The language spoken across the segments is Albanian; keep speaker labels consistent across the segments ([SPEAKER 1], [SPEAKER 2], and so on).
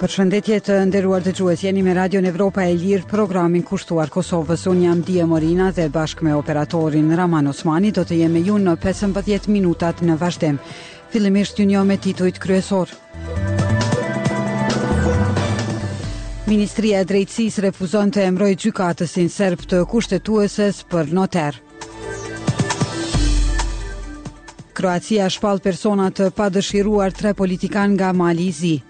[SPEAKER 1] Përshëndetje të nderuar dëgjues, jeni me Radion Evropa e Lirë, programin kushtuar Kosovës. Unë jam Dia Morina dhe bashkë me operatorin Raman Osmani do të jemi ju në 15 minutat në vazhdim. Fillimisht ju njoh me titujt kryesor. Ministria e Drejtësisë refuzon të emrojë gjykatësin serb të kushtetueses për noter. Kroacia shpall persona të padëshiruar 3 politikan nga Mali i Zi.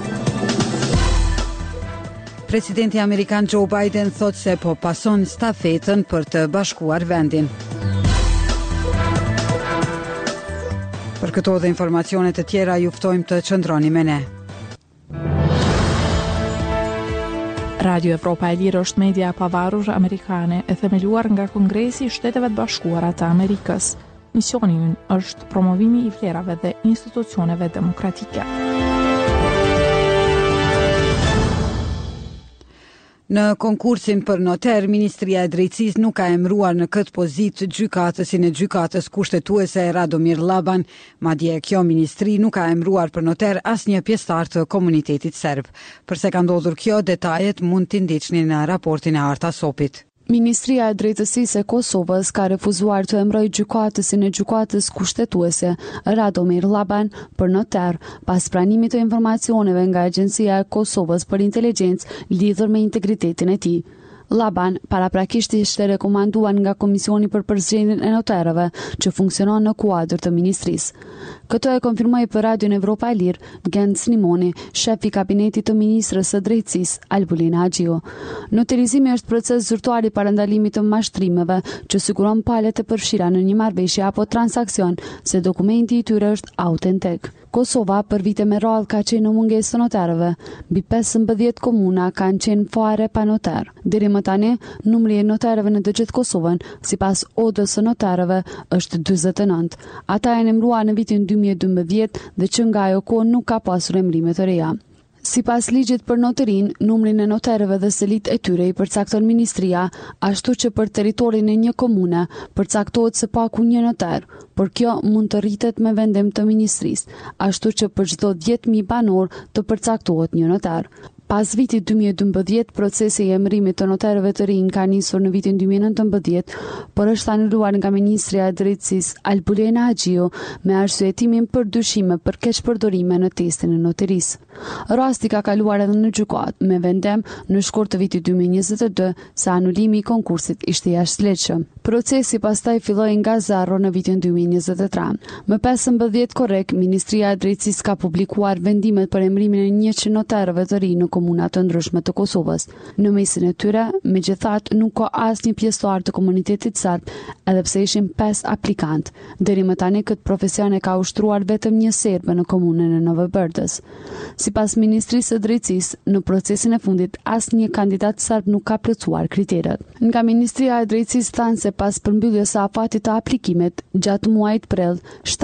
[SPEAKER 1] Presidenti Amerikan Joe Biden thot se po pason stafetën për të bashkuar vendin. Për këto dhe informacionet të tjera ju ftojmë të qëndroni me ne.
[SPEAKER 2] Radio Evropa e Lirë është media e pavarur amerikane e themeluar nga Kongresi i Shteteve të Bashkuara të Amerikës. Misioni ynë është promovimi i vlerave dhe institucioneve demokratike.
[SPEAKER 1] Në konkursin për noter, Ministria e Drejtësisë nuk ka emruar në këtë pozitë gjykatësin e gjykatës kushtetuese Radomir Laban, madje kjo ministri nuk ka emruar për noter asnjë pjesëtar të komunitetit serb. Përse ka ndodhur kjo, detajet mund t'i ndiqni në raportin e Arta Sopit.
[SPEAKER 3] Ministria e Drejtësisë e Kosovës ka refuzuar të emrojë gjykatësin e gjykatës kushtetuese Radomir Laban për noter pas pranimit të informacioneve nga Agjencia e Kosovës për Inteligjencë lidhur me integritetin e tij. Laban paraprakisht ishte rekomanduar nga Komisioni për Përzgjedhjen e Noterëve, që funksionon në kuadër të ministrisë. Këto e konfirmoi për Radion Evropa e Lirë Gent Snimoni, shef i kabinetit të ministrës së drejtësisë Albulina Haxhiu. Noterizimi është proces zyrtar i parandalimit të mashtrimeve që siguron palët e përfshira në një marrëveshje apo transakcion se dokumenti i tyre është autentik. Kosova për vite me radhë ka qenë në mungesë të noterëve. Mbi 15 komuna kanë qenë fare pa noter. Deri më tani, numri i noterëve në të gjithë Kosovën, sipas odës së noterëve, është 49. Ata janë emëruar në vitin 2012 dhe që nga ajo kohë nuk ka pasur emrime të reja. Sipas ligjit për noterin, numrin e noterëve dhe selit e tyre i përcakton ministria, ashtu që për territorin e një komune përcaktohet së paku një noter, por kjo mund të rritet me vendim të ministrisë, ashtu që për çdo 10.000 banor të përcaktohet një noter. Pas vitit 2012, procesi i emërimit të noterëve të rinj ka nisur në vitin 2019, por është anuluar nga Ministria e Drejtësisë Albulina Haxhiu me arsyetimin për dyshime për keqpërdorime në testin e noterisë. Rasti ka kaluar edhe në gjykatë me vendim në shkurt të vitit 2022 se anulimi i konkursit ishte jashtëligjshëm. Procesi pastaj filloi nga zero në vitin 2023. Më 15 korrekt, Ministria e Drejtësisë ka publikuar vendimet për emërimin e 100 noterëve të rinj në komuna të ndryshme të Kosovës. Në mesin e tyre, megjithatë nuk ka asnjë pjesëtar të komunitetit serb, edhe pse ishin 5 aplikantë. Deri më tani këtë profesion e ka ushtruar vetëm një serbe në komunën e Novobërdës. Sipas Ministrisë së Drejtësisë, në procesin e fundit asnjë kandidat serb nuk ka plotësuar kriteret. Nga Ministria e Drejtësisë thanë se pas përmbylljes së afatit të aplikimit, gjatë muajit prill,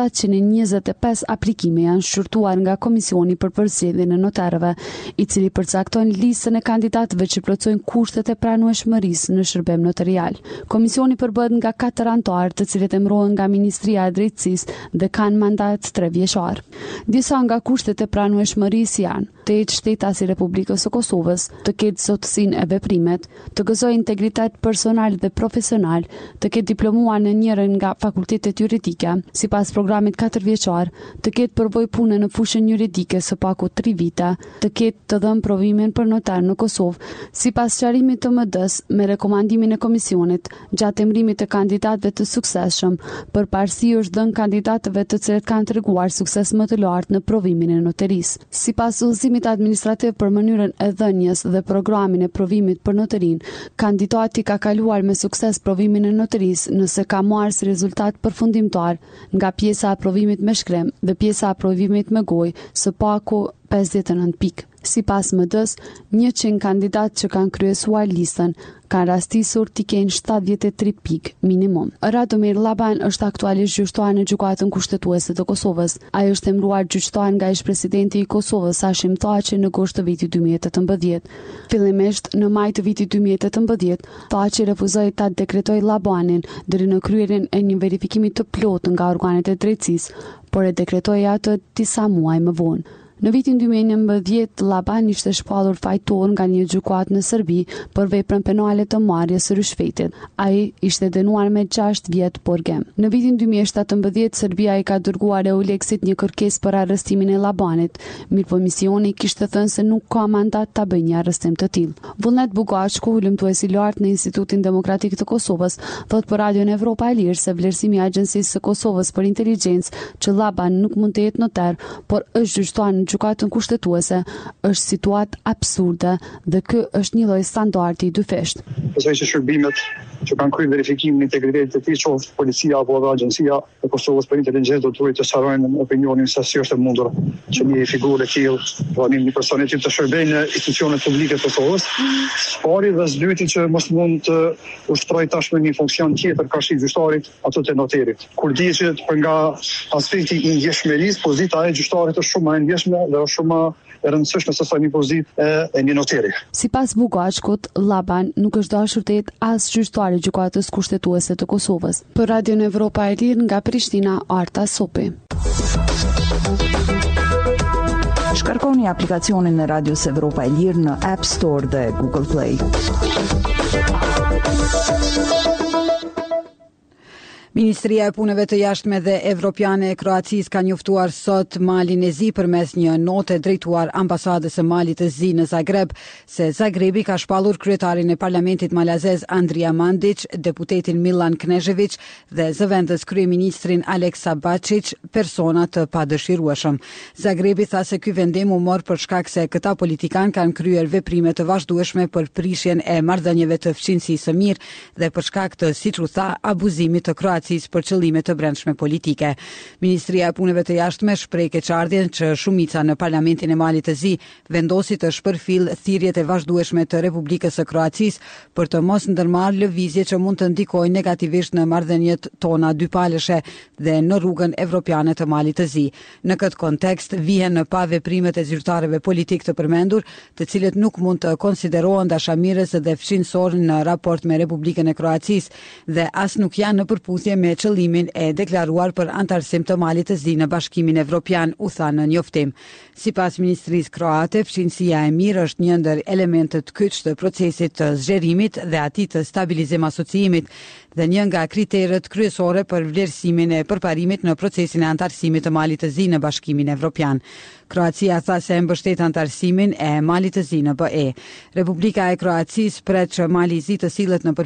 [SPEAKER 3] 725 aplikime janë shqyrtuar nga Komisioni për Përzgjedhjen e Noterëve, i cili përcakton listën e kandidatëve që plotësojnë kushtet e pranueshmërisë në shërbim notarial. Komisioni përbohet nga 4 anëtarë, të cilët emërohen nga Ministria e Drejtësisë dhe kanë mandat 3 vjeçar. Disa nga kushtet e pranueshmërisë janë: të jetë shtetas i Republikës së Kosovës, të ketë zotësinë e veprimet, të gëzojë integritet personal dhe profesional, të ketë diplomuar në njërin nga fakultetet juridike, sipas programit 4 vjeçar, të ketë përvojë pune në fushën juridike së paku 3 vite, të ketë të dhënë provimin për notar në Kosovë, sipas sqarimit të MD-s me rekomandimin e komisionit, gjatë emërimit të kandidatëve të suksesshëm, përparësi është dhënë kandidatëve të cilët kanë treguar sukses më të lartë në provimin e noterisë. Sipas udhëzimit administrativ për mënyrën e dhënies dhe programin e provimit për noterin, kandidati ka kaluar me sukses provimin e noterisë nëse ka marrë si rezultat përfundimtar nga pjesa e provimit me shkrim dhe pjesa e provimit me gojë së paku 59 pikë. Sipas MD-s, 100 kandidatë që kanë kryesuar listën kanë rastisur t'i kenë 73 pikë minimum. Radomir Laban është aktualisht gjyqtar në Gjykatën Kushtetuese të Kosovës. Ai është emëruar gjyqtar nga ish-presidenti i Kosovës Hashim Thaçi në gusht të vitit 2018. Fillimisht në maj të vitit 2018, Thaçi refuzoi ta dekretojë Labanin deri në kryerjen e një verifikimi të plotë nga organet e drejtësisë, por e dekretoi atë disa muaj më vonë. Në vitin 2019, Laban ishte shpallur fajtor nga një gjykatë në Serbi për veprën penale të marrjes së rishfetit. Ai ishte dënuar me 6 vjet porgem. Në vitin 2017, Serbia i ka dërguar EULEX-it një kërkesë për arrestimin e Labanit, mirëpo misioni kishte thënë se nuk ka mandat ta bëjë një arrestim të tillë. Vullnet Bugashku, hulumtues i lartë në Institutin Demokratik të Kosovës, thot për Radion Evropa e Lirë se vlerësimi i Agjencisë së Kosovës për Inteligjencë që Laban nuk mund të jetë notar, por është gjyqtar në gjykatën kushtetuese, është situatë absurde dhe ky është një lloj standardi i dyfisht.
[SPEAKER 4] Besoj se shërbimet që kanë kryer verifikimin e integritetit të tij, qoftë policia apo edhe agjencia e Kosovës për Inteligjencë, do duhet të sarojnë opinionin se si është e mundur që një figurë e tillë, një person i tillë të shërbejë në institucionet publike të Kosovës. Pari dhe së që mos mund të ushtrojë tashmë një funksion tjetër ka shi gjyqtarit ato të noterit. Kur dihet për nga aspekti i ndjeshmërisë, pozita e gjyqtarit është shumë e ndjeshme dhe është shumë e rëndësishme se sa një pozitë e një noteri.
[SPEAKER 3] Sipas Bugashkut, Laban nuk është dashur të jetë as gjyqtar i gjykatës kushtetuese të Kosovës. Për Radion Evropa e Lirë nga Prishtina, Arta Sopi.
[SPEAKER 5] Shkarkoni aplikacionin e Radios Evropa e Lirë në App Store dhe Google Play.
[SPEAKER 1] Ministria e Punëve të Jashtme dhe Evropiane e Kroacisë ka njoftuar sot Malin e Zi përmes një note drejtuar ambasadës së Malit të Zi në Zagreb se Zagrebi ka shpallur kryetarin e parlamentit malazez Andrija Mandić, deputetin Milan Knežević dhe zëvendës kryeministrin Aleksa Bačić, persona të padëshirueshëm. Zagrebi tha se ky vendim u mor për shkak se këta politikan kanë kryer veprime të vazhdueshme për prishjen e marrëdhënieve të fqinjësisë së mirë dhe për shkak të, siç u tha, abuzimit të Kroacisë për qëllime të brendshme politike. Ministria e Punëve të Jashtme shpreh keqardhjen që shumica në Parlamentin e Malit të Zi vendosi të shpërfill thirrjet e vazhdueshme të Republikës së Kroacisë për të mos ndërmarrë lëvizje që mund të ndikojnë negativisht në marrëdhëniet tona dypalëshe dhe në rrugën evropiane të Malit të Zi. Në këtë kontekst vihen në pa veprimet e zyrtarëve politik të përmendur, të cilët nuk mund të konsiderohen dashamirës dhe fqinësor në raport me Republikën e Kroacisë dhe as nuk janë në përputhje me qëllimin e deklaruar për antarësim të Malit të Zi në Bashkimin Evropian, u tha në njoftim. Sipas ministrisë kroate, fqinësia e mirë është një ndër elementët kyç të procesit të zgjerimit dhe atij të stabilizim asociimit dhe një nga kriteret kryesore për vlerësimin e përparimit në procesin e antarësimit të Malit të Zi në Bashkimin Evropian. Kroacia tha se mbështet antarësimin e Malit të Zi në BE. Republika e Kroacisë pret që Mali i Zi të sillet në